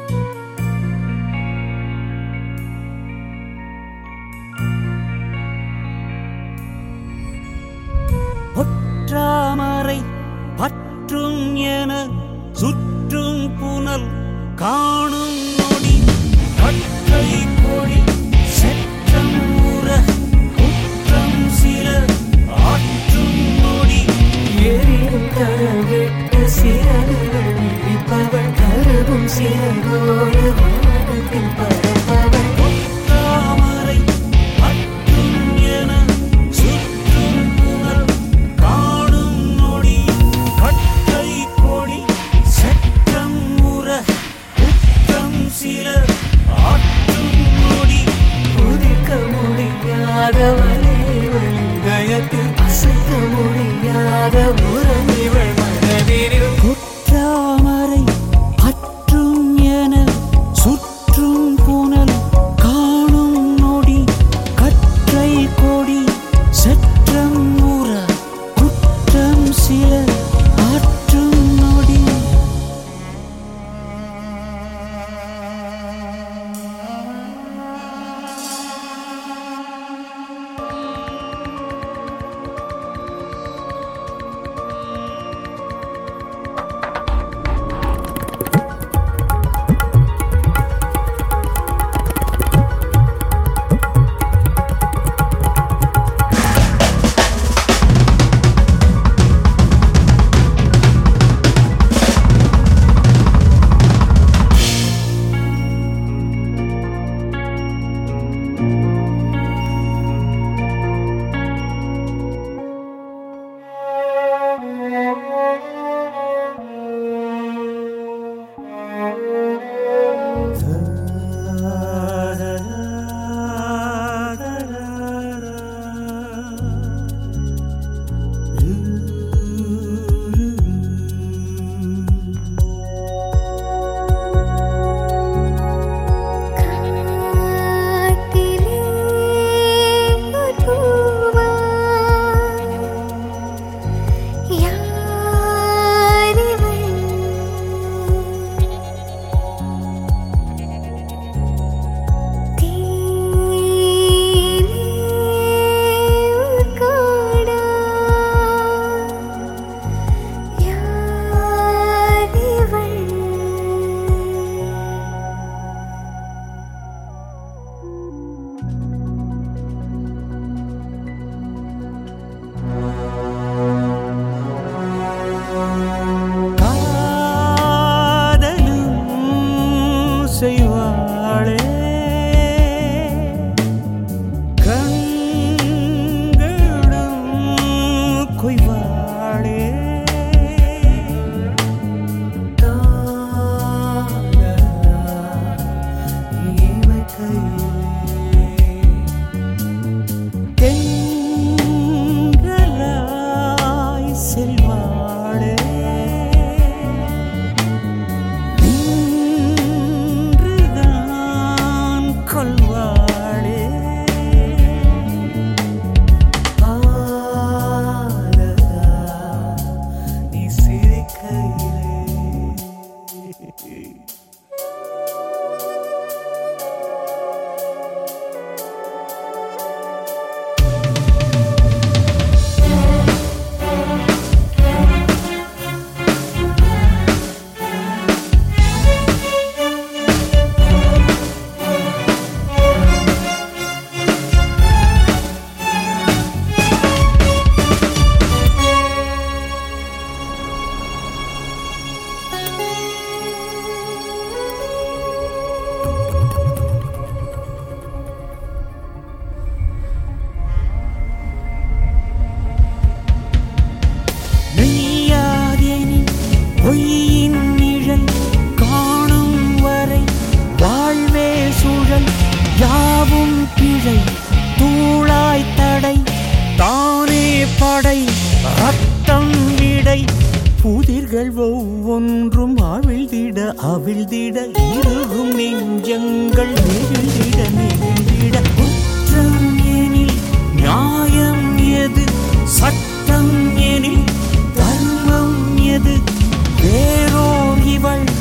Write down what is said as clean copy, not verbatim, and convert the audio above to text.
ஒற்றாமரை பற்றும் என சுற்றும் புனல் காணும் நொடி கற்றை கொடி செற்றம் உற குற்றம் சில ஆற்றும் நொடி எரியும் கரவிட்டு சிறகுகள் விழிப்பவள் கருவும் சிறகோடு வானத்தில் பறப்பவள் ஒற்றாமரை பற்றும் என சுற்றும் புனல் காணும் நொடி கற்றை கொடி செற்றம் உற குற்றம் சில ஆற்றும் நொடி உதிர்க்க முடியாத வலிவள் இதயத்தில் அசைக்க முடியாத உறவிவள் மனதில் குற்றாமரை பற்றும் என சுற்றும் புனல் காணும் நொடி கற்றை கொடி செற்றம் உற குற்றம் சில ஆற்றும் நொடி செய்வாளே கண்களும் கொய்வாளே தென்றலாய் செல்வாளே கொள்வாளே நீ சிரிக்கையிலே பொய்யின் நிழல் காணும் வரை வாழ்வே சுழல் யாவும் பிழை தூளாய் தடை தானே படை ரத்தம் விடை புதிர்கள் ஒவ்வொன்றும் அவிழ்ந்திட அவிழ்ந்திட இருகும் நெஞ்சங்கள் நெகிழ்ந்திட நெகிழ்ந்திட குற்றம் எனில் நியாயம் எது சட்டம் எனில் தர்மம் எது வேறோர் இவள்